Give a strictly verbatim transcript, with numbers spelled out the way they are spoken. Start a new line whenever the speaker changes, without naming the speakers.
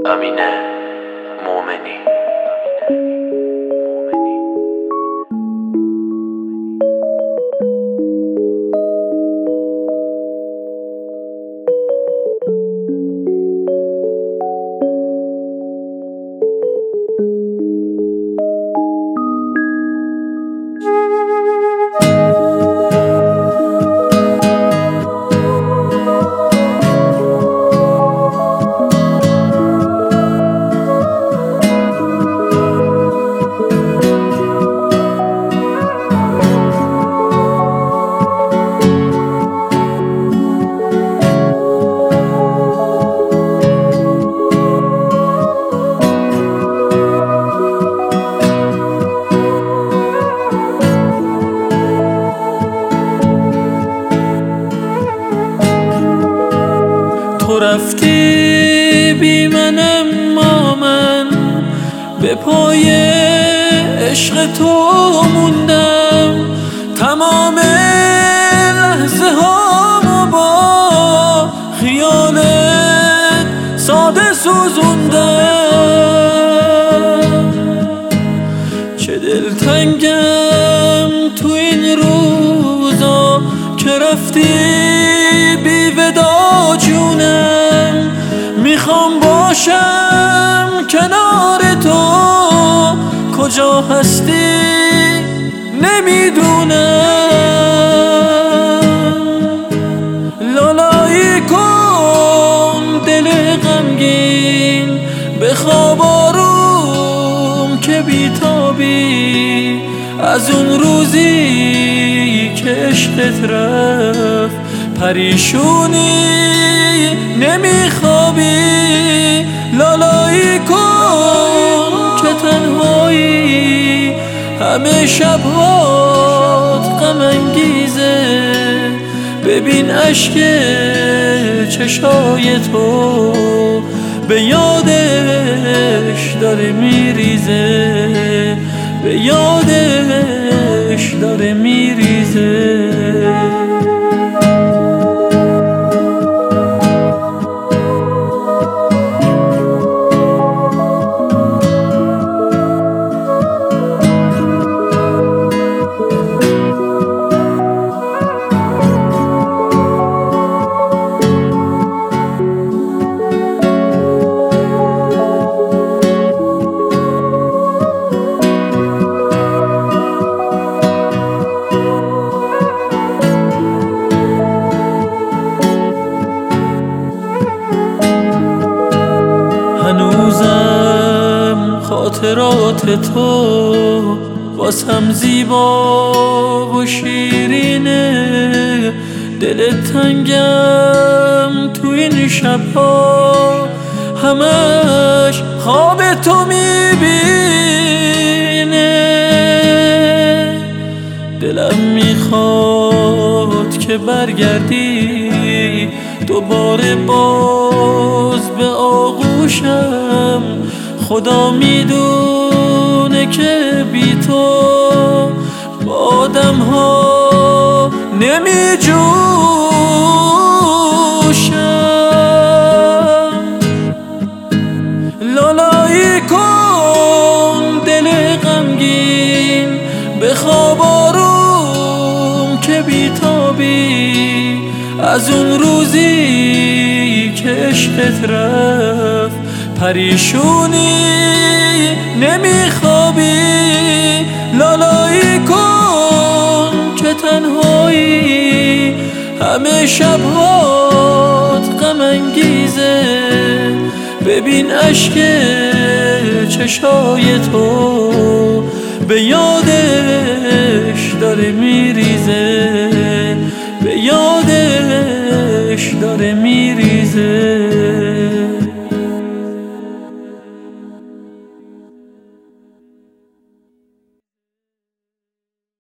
امینه مومنی.
تو رفتی بی من اما من به پای عشق تو موندم، تمام لحظه هامو با خیالت ساده سوزوندم. چه دلتنگم تو این روزا که رفتی بی ودا جونم، میخوام باشم کنار تو، کجا هستی نمیدونم. لالایی کن دل غمگین، بخواب آروم که بیتابی از اون روزی که عشقت رفت، پریشونی نمیخوابی. لالایی کن که تنهایی همه شبهات غم انگیزه، ببین اشک چشای تو به یادش داره میریزه، به یادش داره میریزه. هنوزم خاطرات تو واسم زیبا و شیرینه، دلت تنگم تو این شبها همش خواب تو میبینه. دلم میخواد که برگردی دوباره باز به آغوشم، خدا میدونه که بی تو با آدم ها نمی جوشم. لالایی کن دل غمگین، بخواب آروم که بیتابی از اون روزی که عشقت رفت، پریشونی نمیخوابی. لالایی کن که تنهایی همه شبهات غم انگیزه، ببین اشک چشای تو به یادش داره میریزه، به یادش داره میریزه.